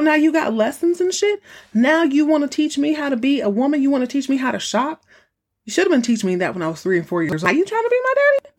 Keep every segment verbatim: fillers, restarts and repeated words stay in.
now you got lessons and shit? Now you want to teach me how to be a woman? You want to teach me how to shop? You should have been teaching me that when I was three and four years old. Are you trying to be my daddy?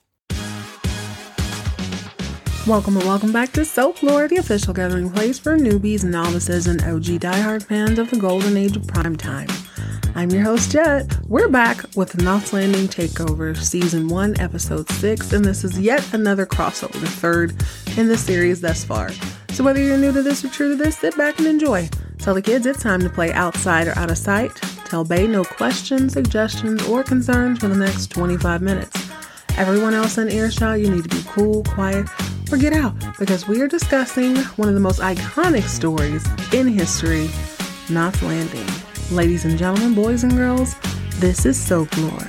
Welcome and welcome back to Soap Lore, the official gathering place for newbies, novices, and O G diehard fans of the golden age of primetime. I'm your host, Jet. We're back with the Knots Landing Takeover, Season one, Episode six, and this is yet another crossover, the third in the series thus far. So whether you're new to this or true to this, sit back and enjoy. Tell the kids it's time to play outside or out of sight. Tell Bae no questions, suggestions, or concerns for the next twenty-five minutes. Everyone else in earshot, you need to be cool, quiet, or get out, because we are discussing one of the most iconic stories in history, Knots Landing. Ladies and gentlemen, boys and girls, this is Soap Lore.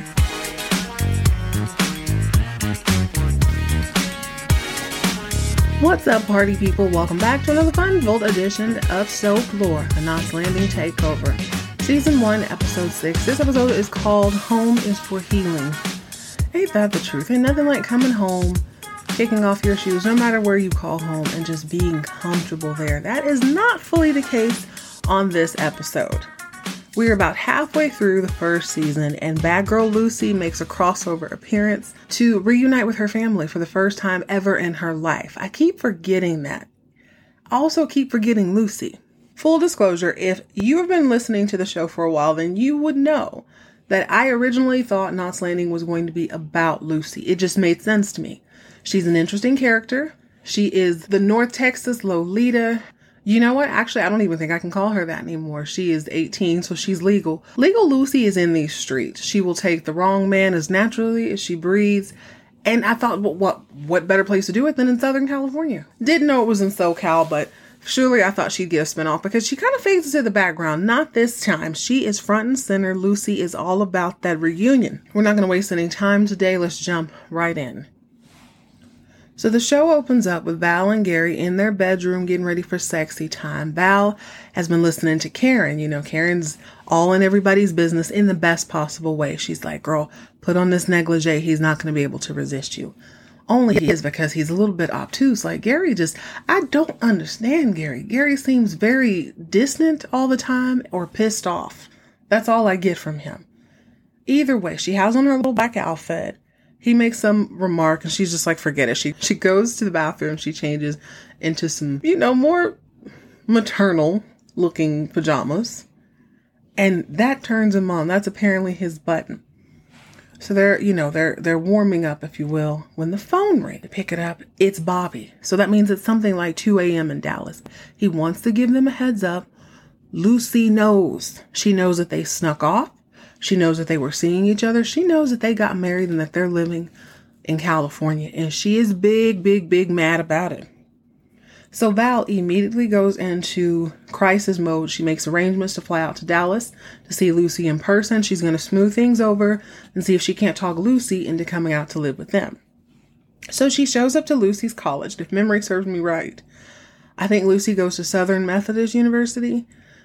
What's up, party people? Welcome back to another fun-filled edition of Soap Lore, the Knots Landing Takeover. Season one, Episode six. This episode is called Home is for Healing. Ain't that the truth? Ain't nothing like coming home, kicking off your shoes, no matter where you call home, and just being comfortable there. That is not fully the case on this episode. We're about halfway through the first season, and Bad Girl Lucy makes a crossover appearance to reunite with her family for the first time ever in her life. I keep forgetting that. I also keep forgetting Lucy. Full disclosure, if you have been listening to the show for a while, then you would know that I originally thought Knots Landing was going to be about Lucy. It just made sense to me. She's an interesting character. She is the North Texas Lolita. You know what? Actually, I don't even think I can call her that anymore. She is eighteen, so she's legal. Legal Lucy is in these streets. She will take the wrong man as naturally as she breathes. And I thought, well, what what better place to do it than in Southern California? Didn't know it was in SoCal, but surely I thought she'd get a spinoff because she kind of fades into the background. Not this time. She is front and center. Lucy is all about that reunion. We're not going to waste any time today. Let's jump right in. So the show opens up with Val and Gary in their bedroom getting ready for sexy time. Val has been listening to Karen. You know, Karen's all in everybody's business in the best possible way. She's like, girl, put on this negligee. He's not going to be able to resist you. Only he is because he's a little bit obtuse. Like Gary just, I don't understand Gary. Gary seems very distant all the time or pissed off. That's all I get from him. Either way, she has on her little black outfit. He makes some remark and she's just like, forget it. She she goes to the bathroom. She changes into some, you know, more maternal looking pajamas. And that turns him on. That's apparently his button. So they're, you know, they're they're warming up, if you will, when the phone rings. They pick it up. It's Bobby. So that means it's something like two a.m. in Dallas. He wants to give them a heads up. Lucy knows. She knows that they snuck off. She knows that they were seeing each other. She knows that they got married and that they're living in California. And she is big, big, big mad about it. So Val immediately goes into crisis mode. She makes arrangements to fly out to Dallas to see Lucy in person. She's going to smooth things over and see if she can't talk Lucy into coming out to live with them. So she shows up to Lucy's college. If memory serves me right, I think Lucy goes to Southern Methodist University.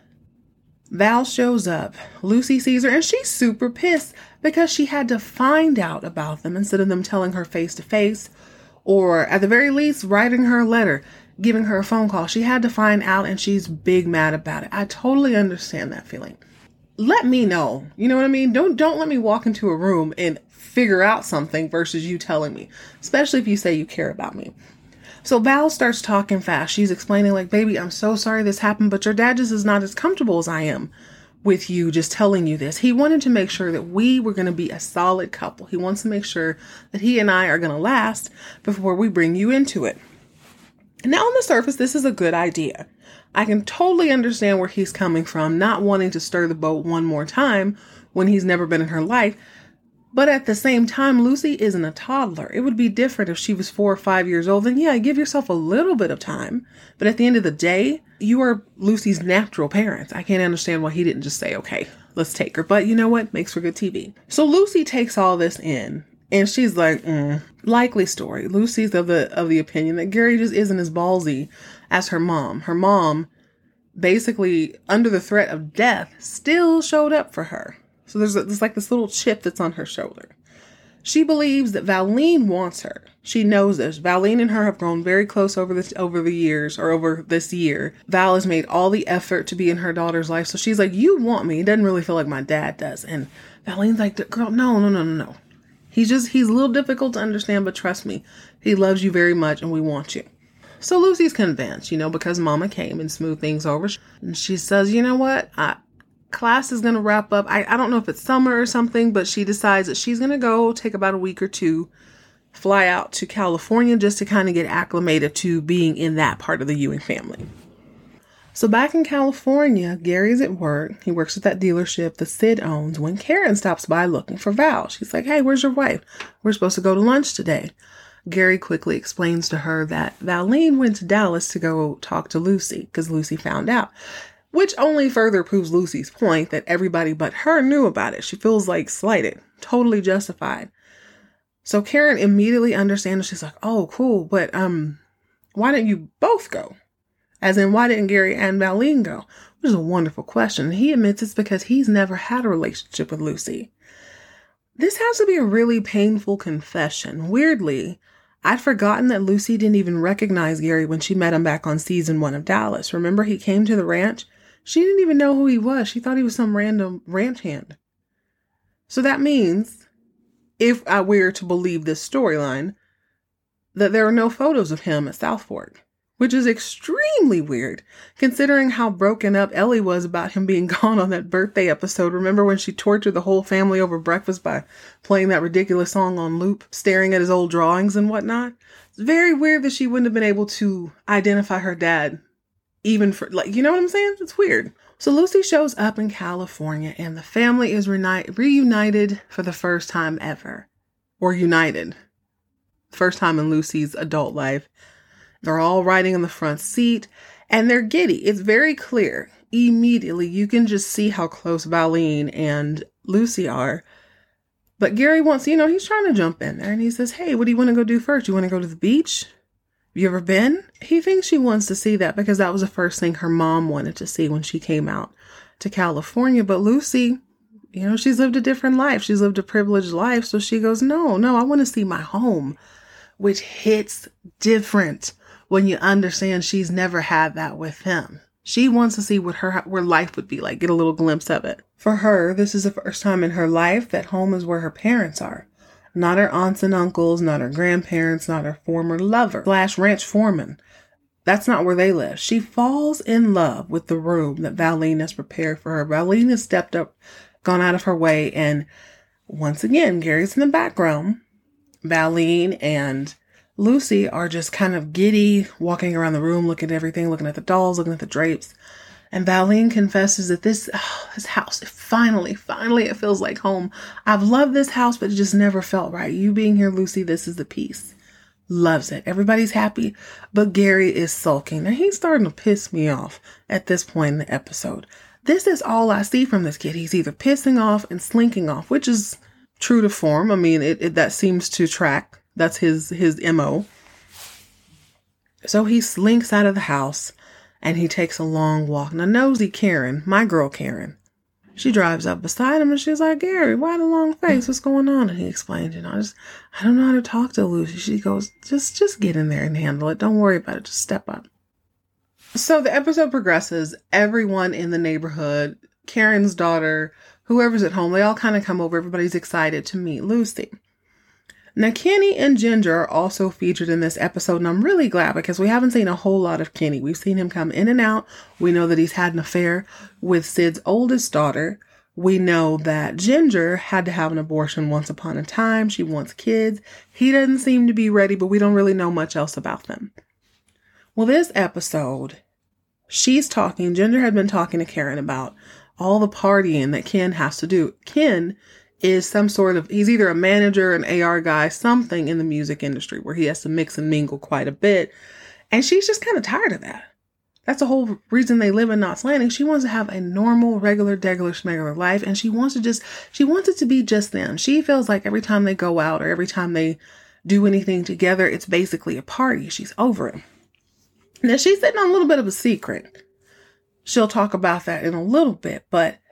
Val shows up. Lucy sees her and she's super pissed because she had to find out about them instead of them telling her face to face, or at the very least writing her a letter, giving her a phone call. She had to find out and she's big mad about it. I totally understand that feeling. Let me know. You know what I mean? Don't don't let me walk into a room and figure out something versus you telling me, especially if you say you care about me. So Val starts talking fast. She's explaining like, baby, I'm so sorry this happened, but your dad just is not as comfortable as I am with you just telling you this. He wanted to make sure that we were going to be a solid couple. He wants to make sure that he and I are going to last before we bring you into it. Now on the surface, this is a good idea. I can totally understand where he's coming from, not wanting to stir the boat one more time when he's never been in her life. But at the same time, Lucy isn't a toddler. It would be different if she was four or five years old. Then yeah, give yourself a little bit of time. But at the end of the day, you are Lucy's natural parents. I can't understand why he didn't just say, okay, let's take her. But you know what? Makes for good T V. So Lucy takes all this in and she's like, mm. Likely story. Lucy's of the, of the opinion that Gary just isn't as ballsy as her mom. Her mom, basically under the threat of death, still showed up for her. So there's, a, there's like this little chip that's on her shoulder. She believes that Valene wants her. She knows this. Valene and her have grown very close over this over the years or over this year. Val has made all the effort to be in her daughter's life. So she's like, you want me. It doesn't really feel like my dad does. And Valene's like, girl, no, no, no, no, no. He's just, he's a little difficult to understand, but trust me, he loves you very much and we want you. So Lucy's convinced, you know, because Mama came and smoothed things over. And she says, you know what? I, class is going to wrap up. I, I don't know if it's summer or something, but she decides that she's going to go take about a week or two, fly out to California just to kind of get acclimated to being in that part of the Ewing family. So back in California, Gary's at work. He works at that dealership that Sid owns when Karen stops by looking for Val. She's like, hey, where's your wife? We're supposed to go to lunch today. Gary quickly explains to her that Valene went to Dallas to go talk to Lucy because Lucy found out. Which only further proves Lucy's point that everybody but her knew about it. She feels like slighted, totally justified. So Karen immediately understands. She's like, oh, cool. But um, why didn't you both go? As in, why didn't Gary and Valene go? Which is a wonderful question. He admits it's because he's never had a relationship with Lucy. This has to be a really painful confession. Weirdly, I'd forgotten that Lucy didn't even recognize Gary when she met him back on season one of Dallas. Remember, he came to the ranch? She didn't even know who he was. She thought he was some random ranch hand. So that means, if I were to believe this storyline, that there are no photos of him at South Fork, which is extremely weird, considering how broken up Ellie was about him being gone on that birthday episode. Remember when she tortured the whole family over breakfast by playing that ridiculous song on loop, staring at his old drawings and whatnot? It's very weird that she wouldn't have been able to identify her dad. Even for, like, you know what I'm saying? It's weird. So Lucy shows up in California and the family is reuni- reunited for the first time ever. Or united. First time in Lucy's adult life. They're all riding in the front seat and they're giddy. It's very clear. Immediately, you can just see how close Valene and Lucy are. But Gary wants, you know, he's trying to jump in there and he says, hey, what do you want to go do first? You want to go to the beach? You ever been? He thinks she wants to see that because that was the first thing her mom wanted to see when she came out to California. But Lucy, you know, she's lived a different life. She's lived a privileged life. So she goes, no, no, I want to see my home, which hits different when you understand she's never had that with him. She wants to see what her where life would be like, get a little glimpse of it. For her, this is the first time in her life that home is where her parents are. Not her aunts and uncles, not her grandparents, not her former lover slash ranch foreman. That's not where they live. She falls in love with the room that Valene has prepared for her. Valene has stepped up, gone out of her way. And once again, Gary's in the background. Valene and Lucy are just kind of giddy, walking around the room, looking at everything, looking at the dolls, looking at the drapes. And Valene confesses that this, oh, this house, finally, finally, it feels like home. I've loved this house, but it just never felt right. You being here, Lucy, this is the piece. Loves it. Everybody's happy, but Gary is sulking. Now, he's starting to piss me off at this point in the episode. This is all I see from this kid. He's either pissing off and slinking off, which is true to form. I mean, it, it that seems to track. That's his, his M O. So he slinks out of the house. And he takes a long walk. Now, nosy Karen, my girl Karen, she drives up beside him and she's like, Gary, why the long face? What's going on? And he explains, you know, I just, I don't know how to talk to Lucy. She goes, just, just get in there and handle it. Don't worry about it. Just step up. So the episode progresses. Everyone in the neighborhood, Karen's daughter, whoever's at home, they all kind of come over. Everybody's excited to meet Lucy. Now, Kenny and Ginger are also featured in this episode, and I'm really glad because we haven't seen a whole lot of Kenny. We've seen him come in and out. We know that he's had an affair with Sid's oldest daughter. We know that Ginger had to have an abortion once upon a time. She wants kids. He doesn't seem to be ready, but we don't really know much else about them. Well, this episode, she's talking, Ginger had been talking to Karen about all the partying that Ken has to do. Ken is some sort of, he's either a manager, an A R guy, something in the music industry where he has to mix and mingle quite a bit. And she's just kind of tired of that. That's the whole reason they live in Knots Landing. She wants to have a normal, regular, degular, schmegular life. And she wants to just, she wants it to be just them. She feels like every time they go out or every time they do anything together, it's basically a party. She's over it. Now, she's sitting on a little bit of a secret. She'll talk about that in a little bit, but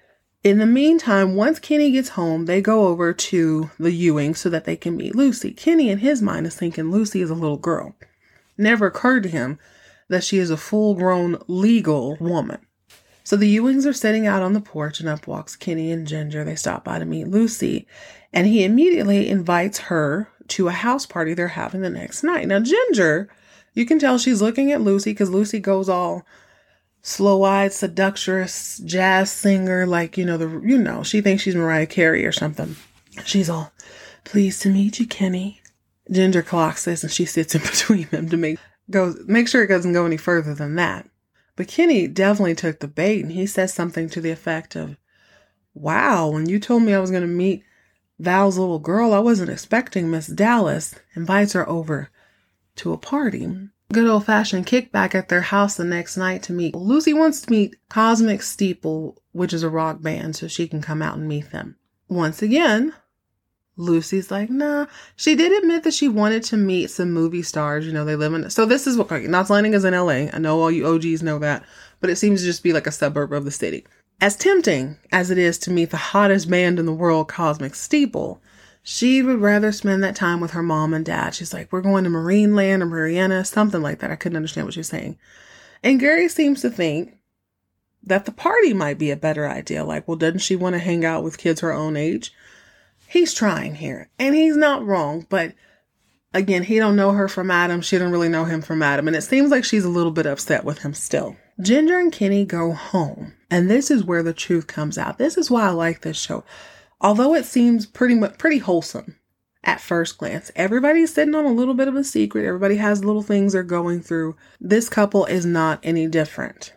In the meantime, once Kenny gets home, they go over to the Ewing so that they can meet Lucy. Kenny, in his mind, is thinking Lucy is a little girl. Never occurred to him that she is a full-grown legal woman. So the Ewings are sitting out on the porch, and up walks Kenny and Ginger. They stop by to meet Lucy, and he immediately invites her to a house party they're having the next night. Now, Ginger, you can tell she's looking at Lucy because Lucy goes all slow-eyed, seductress, jazz singer, like, you know, the you know, she thinks she's Mariah Carey or something. She's all, pleased to meet you, Kenny. Ginger clocks this, and she sits in between them to make goes make sure it doesn't go any further than that. But Kenny definitely took the bait, and he says something to the effect of, wow, when you told me I was going to meet Val's little girl, I wasn't expecting Miss Dallas. Invites her over to a party. Good old-fashioned kickback at their house the next night to meet. Lucy wants to meet Cosmic Steeple, which is a rock band, so she can come out and meet them. Once again, Lucy's like, nah. She did admit that she wanted to meet some movie stars. You know, they live in... So this is what... Okay, Knots Landing is in L A. I know all you O Gs know that. But it seems to just be like a suburb of the city. As tempting as it is to meet the hottest band in the world, Cosmic Steeple, she would rather spend that time with her mom and dad. She's like, we're going to Marineland or Mariana, something like that. I couldn't understand what she was saying. And Gary seems to think that the party might be a better idea. Like, well, doesn't she want to hang out with kids her own age? He's trying here, and he's not wrong, but again, he don't know her from Adam. She don't really know him from Adam, and it seems like she's a little bit upset with him still. Ginger and Kenny go home, and this is where the truth comes out. This is why I like this show. Although it seems pretty much pretty wholesome at first glance, everybody's sitting on a little bit of a secret. Everybody has little things they're going through. This couple is not any different.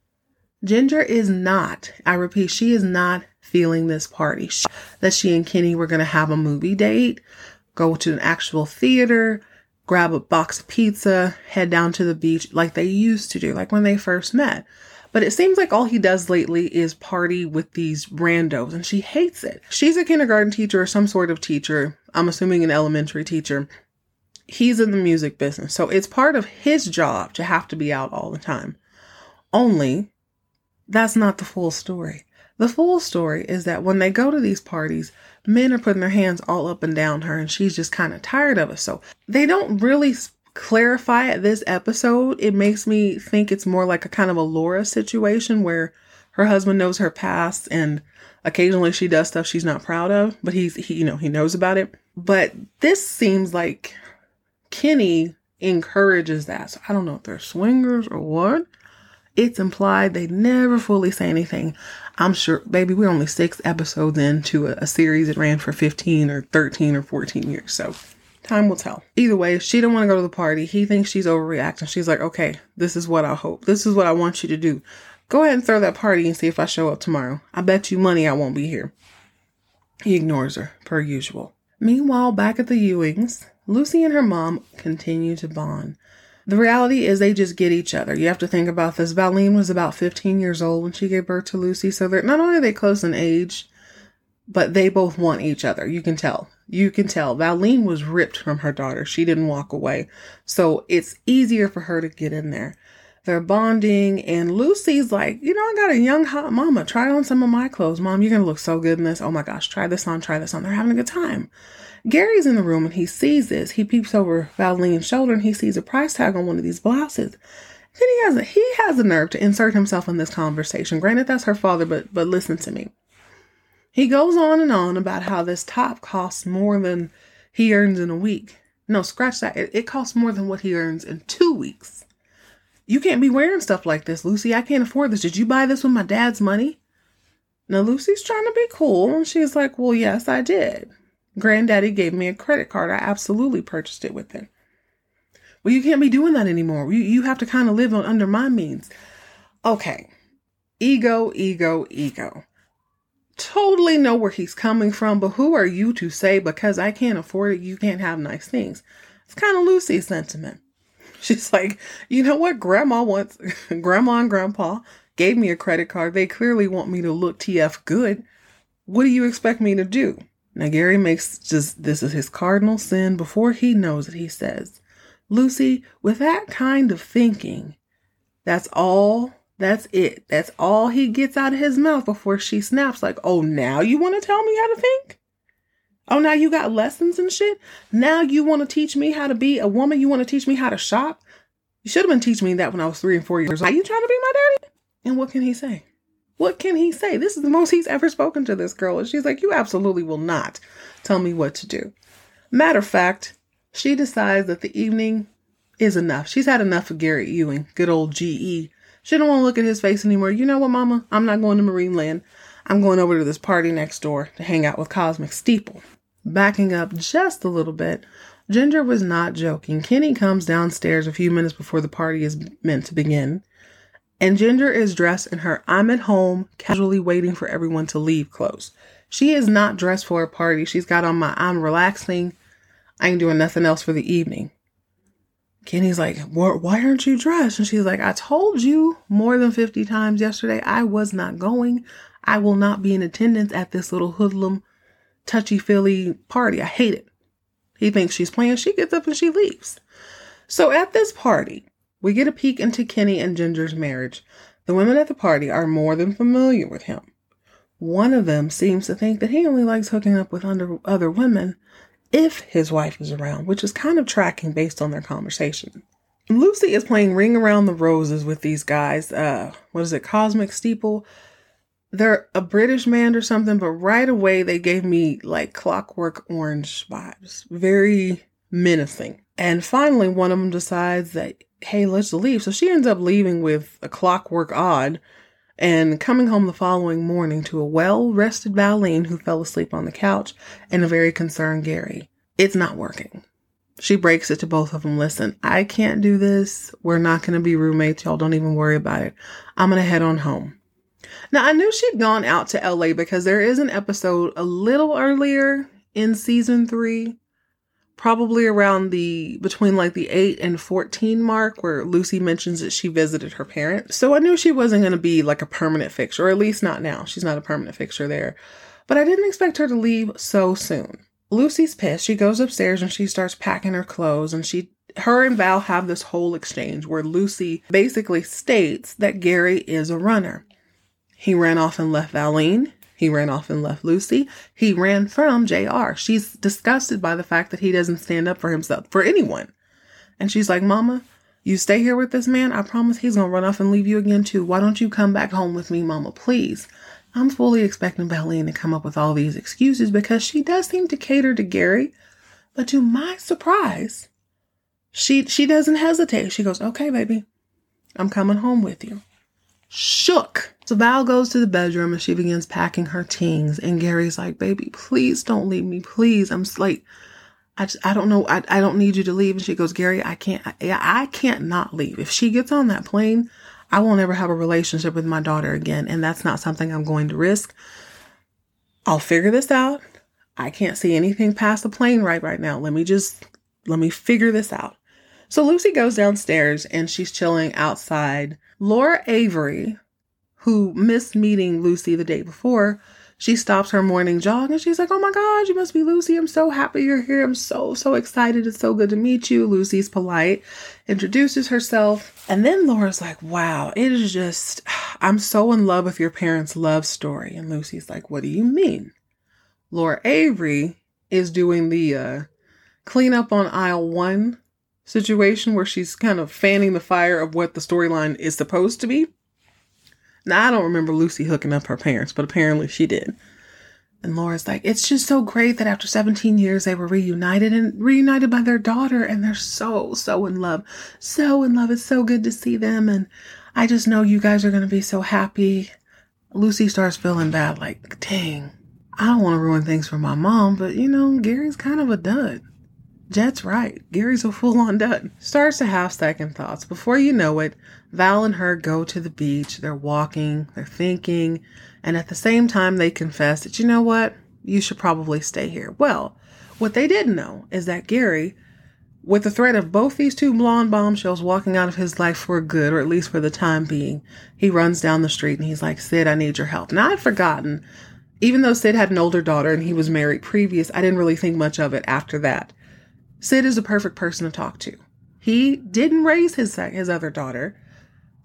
Ginger is not, I repeat, she is not feeling this party. She, that she and Kenny were going to have a movie date, go to an actual theater, grab a box of pizza, head down to the beach like they used to do, like when they first met. But it seems like all he does lately is party with these randos, and she hates it. She's a kindergarten teacher or some sort of teacher. I'm assuming an elementary teacher. He's in the music business, so it's part of his job to have to be out all the time. Only, that's not the full story. The full story is that when they go to these parties, men are putting their hands all up and down her, and she's just kind of tired of it. So they don't really clarify it this episode. It makes me think it's more like a kind of a Laura situation where her husband knows her past, and occasionally she does stuff she's not proud of, but he's, he, you know, he knows about it. But this seems like Kenny encourages that. So I don't know if they're swingers or what. It's implied. They never fully say anything. I'm sure, baby, we're only six episodes into a, a series that ran for fifteen or thirteen or fourteen years. So time will tell. Either way, she don't want to go to the party. He thinks she's overreacting. She's like, okay, this is what I hope. This is what I want you to do. Go ahead and throw that party and see if I show up tomorrow. I bet you money I won't be here. He ignores her, per usual. Meanwhile, back at the Ewings, Lucy and her mom continue to bond. The reality is they just get each other. You have to think about this. Valene was about fifteen years old when she gave birth to Lucy. So they're not only are they close in age, but they both want each other. You can tell. You can tell. Valene was ripped from her daughter. She didn't walk away. So it's easier for her to get in there. They're bonding, and Lucy's like, you know, I got a young hot mama. Try on some of my clothes. Mom, you're going to look so good in this. Oh my gosh, try this on, try this on. They're having a good time. Gary's in the room and he sees this. He peeps over Valene's shoulder and he sees a price tag on one of these blouses. Then he has a, he has the nerve to insert himself in this conversation. Granted, that's her father, but but listen to me. He goes on and on about how this top costs more than he earns in a week. No, scratch that. It, it costs more than what he earns in two weeks. You can't be wearing stuff like this, Lucy. I can't afford this. Did you buy this with my dad's money? Now, Lucy's trying to be cool. And she's like, well, yes, I did. Granddaddy gave me a credit card. I absolutely purchased it with it. Well, you can't be doing that anymore. You, you have to kind of live on under my means. Okay. Ego, ego, ego. Totally know where he's coming from, but who are you to say because I can't afford it, you can't have nice things? It's kind of Lucy's sentiment. She's like, you know what? Grandma wants, Grandma and Grandpa gave me a credit card. They clearly want me to look T F good. What do you expect me to do? Now, Gary makes just, this is his cardinal sin. Before he knows it, he says, Lucy, with that kind of thinking, that's all That's it. That's all he gets out of his mouth before she snaps like, oh, now you want to tell me how to think? Oh, now you got lessons and shit? Now you want to teach me how to be a woman? You want to teach me how to shop? You should have been teaching me that when I was three and four years old. Are you trying to be my daddy? And what can he say? What can he say? This is the most he's ever spoken to this girl. And she's like, you absolutely will not tell me what to do. Matter of fact, she decides that the evening is enough. She's had enough of Garrett Ewing, good old G E. She don't want to look at his face anymore. You know what, mama? I'm not going to Marine Land. I'm going over to this party next door to hang out with Cosmic Steeple. Backing up just a little bit, Ginger was not joking. Kenny comes downstairs a few minutes before the party is meant to begin. And Ginger is dressed in her I'm at home, casually waiting for everyone to leave clothes. She is not dressed for a party. She's got on my I'm relaxing. I ain't doing nothing else for the evening. Kenny's like, why aren't you dressed? And she's like, I told you more than fifty times yesterday I was not going. I will not be in attendance at this little hoodlum, touchy-feely party. I hate it. He thinks she's playing. She gets up and she leaves. So at this party, we get a peek into Kenny and Ginger's marriage. The women at the party are more than familiar with him. One of them seems to think that he only likes hooking up with under, other women if his wife is around, which is kind of tracking based on their conversation. Lucy is playing Ring Around the Roses with these guys. Uh, what is it? Cosmic Steeple. They're a British band or something, but right away they gave me like Clockwork Orange vibes. Very menacing. And finally, one of them decides that, hey, let's leave. So she ends up leaving with a Clockwork Odd and coming home the following morning to a well-rested Valene who fell asleep on the couch and a very concerned Gary. It's not working. She breaks it to both of them. Listen, I can't do this. We're not going to be roommates. Y'all don't even worry about it. I'm going to head on home. Now, I knew she'd gone out to L A because there is an episode a little earlier in season three, probably around the, between like the eight and fourteen mark, where Lucy mentions that she visited her parents. So I knew she wasn't going to be like a permanent fixture, or at least not now. She's not a permanent fixture there. But I didn't expect her to leave so soon. Lucy's pissed. She goes upstairs and she starts packing her clothes, and she, her and Val have this whole exchange where Lucy basically states that Gary is a runner. He ran off and left Valene. He ran off and left Lucy. He ran from J R. She's disgusted by the fact that he doesn't stand up for himself, for anyone. And she's like, Mama, you stay here with this man. I promise he's going to run off and leave you again too. Why don't you come back home with me, Mama, please? I'm fully expecting Valene to come up with all these excuses because she does seem to cater to Gary. But to my surprise, she, she doesn't hesitate. She goes, okay, baby, I'm coming home with you. Shook. So Val goes to the bedroom and she begins packing her things. And Gary's like, baby, please don't leave me. Please. I'm like, I just, I don't know. I, I don't need you to leave. And she goes, Gary, I can't, I, I can't not leave. If she gets on that plane, I won't ever have a relationship with my daughter again. And that's not something I'm going to risk. I'll figure this out. I can't see anything past the plane right right now. Let me just, let me figure this out. So Lucy goes downstairs and she's chilling outside. Laura Avery, who missed meeting Lucy the day before, she stops her morning jog and she's like, oh my God, you must be Lucy. I'm so happy you're here. I'm so, so excited. It's so good to meet you. Lucy's polite, introduces herself. And then Laura's like, wow, it is just, I'm so in love with your parents' love story. And Lucy's like, what do you mean? Laura Avery is doing the uh, clean up on aisle one situation where she's kind of fanning the fire of what the storyline is supposed to be. Now, I don't remember Lucy hooking up her parents, but apparently she did. And Laura's like, it's just so great that after seventeen years they were reunited and reunited by their daughter. And they're so, so in love. So in love. It's so good to see them. And I just know you guys are going to be so happy. Lucy starts feeling bad. Like, dang, I don't want to ruin things for my mom. But, you know, Gary's kind of a dud. Jet's right. Gary's a full-on dud. Starts to have second thoughts. Before you know it, Val and her go to the beach. They're walking. They're thinking. And at the same time, they confess that, you know what? You should probably stay here. Well, what they didn't know is that Gary, with the threat of both these two blonde bombshells walking out of his life for good, or at least for the time being, he runs down the street and he's like, Sid, I need your help. Now, I'd forgotten, even though Sid had an older daughter and he was married previous, I didn't really think much of it after that. Sid is the perfect person to talk to. He didn't raise his his other daughter.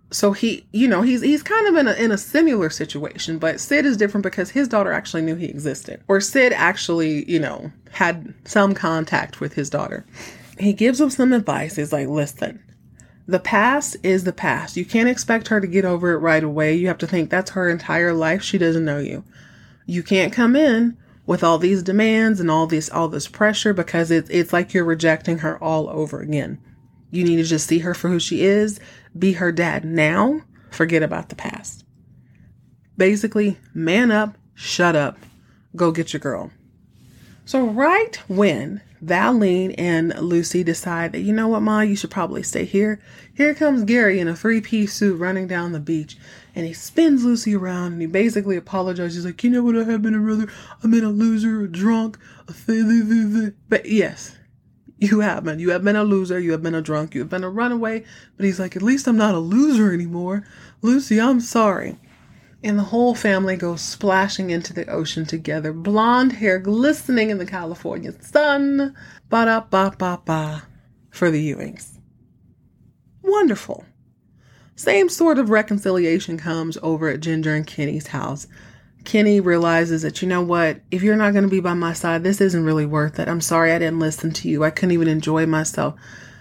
So he, you know, he's he's kind of in a in a similar situation, but Sid is different because his daughter actually knew he existed. Or Sid actually, you know, had some contact with his daughter. He gives him some advice. He's like, listen, the past is the past. You can't expect her to get over it right away. You have to think that's her entire life. She doesn't know you. You can't come in with all these demands and all this all this pressure because it's it's like you're rejecting her all over again. You need to just see her for who she is, be her dad now, forget about the past. Basically, man up, shut up, go get your girl. So right when Valene and Lucy decide that, you know what, Ma, you should probably stay here, here comes Gary in a three-piece suit running down the beach, and he spins Lucy around, and he basically apologizes. He's like, you know what I have been a brother? I've been a loser, a drunk, a th- but yes. You have been. You have been a loser. You have been a drunk. You have been a runaway. But he's like, at least I'm not a loser anymore. Lucy, I'm sorry. And the whole family goes splashing into the ocean together. Blonde hair glistening in the California sun. Ba-da-ba-ba-ba for the Ewings. Wonderful. Same sort of reconciliation comes over at Ginger and Kenny's house. Kenny realizes that, you know what, if you're not going to be by my side, this isn't really worth it. I'm sorry I didn't listen to you. I couldn't even enjoy myself.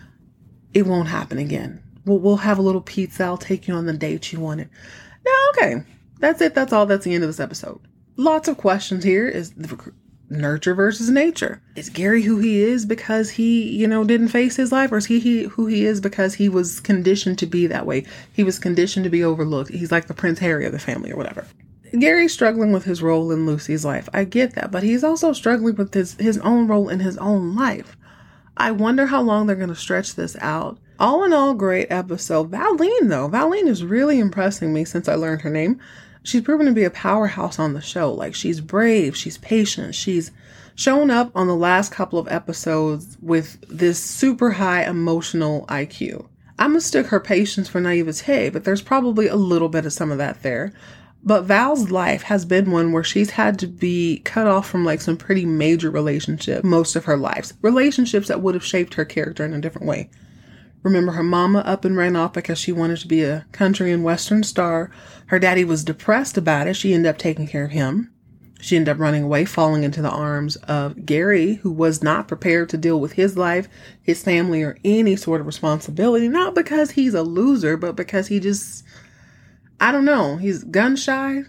It won't happen again. We'll, we'll have a little pizza. I'll take you on the date you wanted. Now, okay, that's it. That's all. That's the end of this episode. Lots of questions here. Is the nurture versus nature? Is Gary who he is because he, you know, didn't face his life? Or is he, he who he is because he was conditioned to be that way? He was conditioned to be overlooked. He's like the Prince Harry of the family or whatever. Gary's struggling with his role in Lucy's life. I get that, but he's also struggling with his, his own role in his own life. I wonder how long they're going to stretch this out. All in all, great episode. Valene, though. Valene is really impressing me since I learned her name. She's proven to be a powerhouse on the show. Like, she's brave. She's patient. She's shown up on the last couple of episodes with this super high emotional I Q. I mistook her patience for naivete, but there's probably a little bit of some of that there. But Val's life has been one where she's had to be cut off from like some pretty major relationships most of her life. Relationships that would have shaped her character in a different way. Remember, her mama up and ran off because she wanted to be a country and western star. Her daddy was depressed about it. She ended up taking care of him. She ended up running away, falling into the arms of Gary, who was not prepared to deal with his life, his family, or any sort of responsibility. Not because he's a loser, but because he just... I don't know. He's gun shy,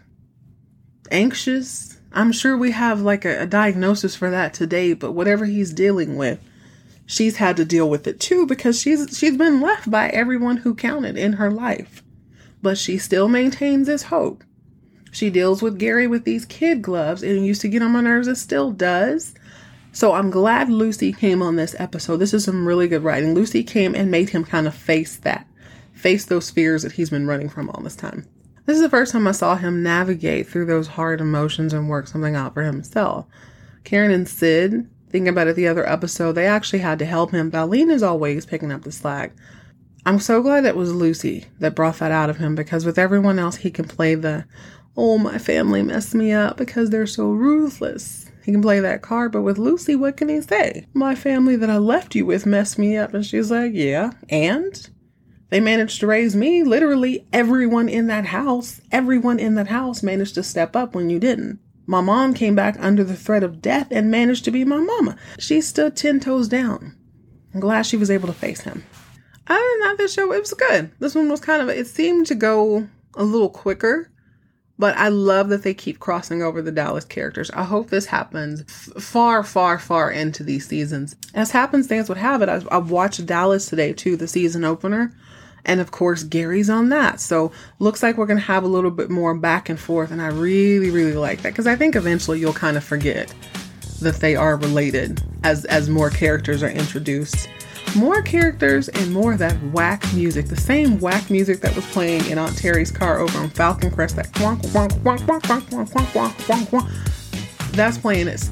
anxious. I'm sure we have like a, a diagnosis for that today, but whatever he's dealing with, she's had to deal with it too because she's she's been left by everyone who counted in her life. But she still maintains this hope. She deals with Gary with these kid gloves. It used to get on my nerves. It still does. So I'm glad Lucy came on this episode. This is some really good writing. Lucy came and made him kind of face that. Face those fears that he's been running from all this time. This is the first time I saw him navigate through those hard emotions and work something out for himself. Karen and Sid, thinking about it the other episode, they actually had to help him. Valene is always picking up the slack. I'm so glad it was Lucy that brought that out of him because with everyone else, he can play the, oh, my family messed me up because they're so ruthless. He can play that card, but with Lucy, what can he say? My family that I left you with messed me up. And she's like, yeah, and... They managed to raise me. Literally everyone in that house, everyone in that house managed to step up when you didn't. My mom came back under the threat of death and managed to be my mama. She stood ten toes down. I'm glad she was able to face him. Other than that, this show, it was good. This one was kind of, it seemed to go a little quicker, but I love that they keep crossing over the Dallas characters. I hope this happens f- far, far, far into these seasons. As happenstance would have it, I, I watched Dallas today too, the season opener. And of course, Gary's on that. So looks like we're going to have a little bit more back and forth. And I really, really like that because I think eventually you'll kind of forget that they are related as, as more characters are introduced. More characters and more of that whack music. The same whack music that was playing in Aunt Terry's car over on Falcon Crest. That quonk, quonk, quonk, quonk, quonk, quonk, quonk, quonk, quonk. That's playing it.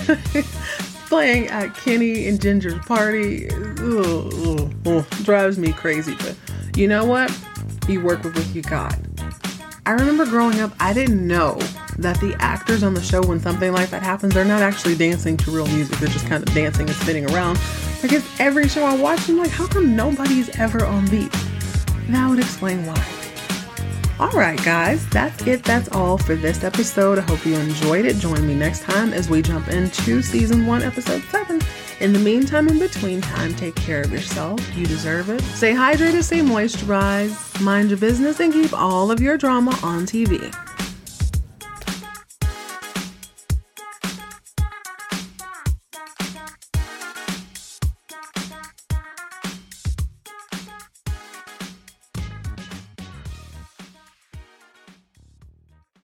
Playing at Kenny and Ginger's party. Ugh, ugh, ugh, drives me crazy. But you know what? You work with what you got. I remember growing up, I didn't know that the actors on the show, when something like that happens, they're not actually dancing to real music. They're just kind of dancing and spinning around. Because every show I watch, I'm like, how come nobody's ever on beat? that would explain why. Alright guys, that's it. That's all for this episode. I hope you enjoyed it. Join me next time as we jump into season one, episode seven. In the meantime, in between time, take care of yourself. You deserve it. Stay hydrated, stay moisturized, mind your business, and keep all of your drama on T V.